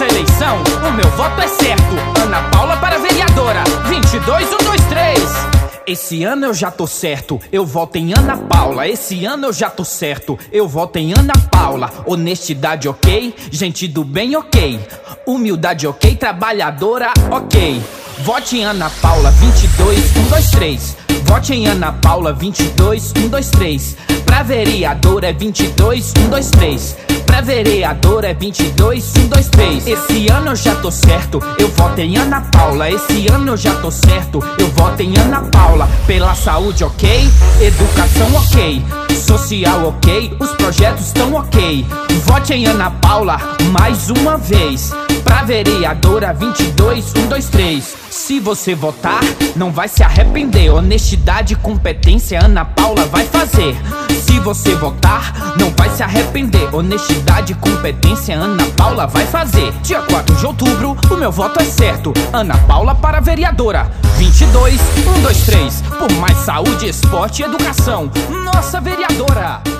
nessa eleição, o meu voto é certo. Ana Paula para vereadora, 22, 1, 2, 3. Esse ano eu já tô certo, eu voto em Ana Paula. Esse ano eu já tô certo, eu voto em Ana Paula. Honestidade ok, gente do bem ok, humildade ok, trabalhadora ok. Vote em Ana Paula, 22, 1, 2, 3. Vote em Ana Paula, 22, 1, 2, 3. Pra vereadora é 22, 1, 2, 3. Pra vereadora é 22, 1, 2, 3. Esse ano eu já tô certo, eu voto em Ana Paula. Esse ano eu já tô certo, eu voto em Ana Paula. Pela saúde ok, educação ok, social ok, os projetos estão ok. Vote em Ana Paula mais uma vez. Pra vereadora 22, 1, 2, 3. Se você votar, não vai se arrepender. Honestidade e competência, Ana Paula vai fazer. Se você votar, não vai se arrepender. Honestidade e competência, Ana Paula vai fazer. Dia 4 de outubro, o meu voto é certo. Ana Paula para vereadora, 22, 1, 2, 3. Por mais saúde, esporte e educação, nossa vereadora.